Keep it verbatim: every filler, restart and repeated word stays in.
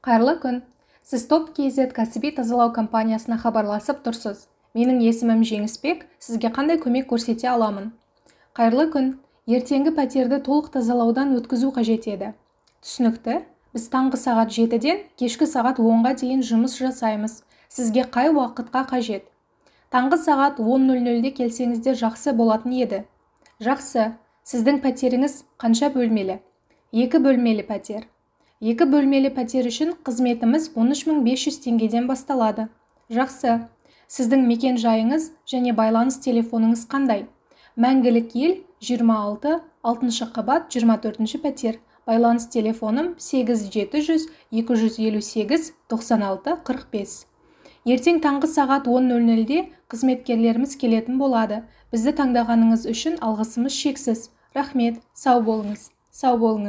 Қайырлы күн. Сіз Топ кз кәсіби тазалау компаниясына хабарласып тұрсыз. Менің есімім Жеңісбек, сізге қандай көмек көрсете аламын? Қайырлы күн. Ертеңгі пәтерді толық тазалаудан өткізу қажет еді. Түсінікті. Біз таңғы сағат жетіден кешкі сағат онға дейін жұмыс жасаймыз. Сізге қай уақытқа қажет? Таңғы сағат он нөл нөлде келсеңізде жақсы болатын еді. Жақсы. Сіздің пәтеріңіз қанша бөлмелі? Екі бөлмелі пәтер. Екі бөлмелі пәтер үшін қызметіміз он үш мың бес жүз теңгеден басталады. Жақсы. Сіздің мекен жайыңыз және байланыс телефоныңыз қандай? Мәңгілік ел, жиырма алты, алтыншы қабат, жиырма төртінші пәтер. Байланыс телефоным сегіз жеті жүз екі жүз елу сегіз тоқсан алты қырық бес. Ертең таңғы сағат он нөл нөлде қызметкерлеріміз келетін болады. Бізді таңдағаныңыз үшін алғысымыз шексіз. Рахмет. Сау болыңыз. Сау болыңыз.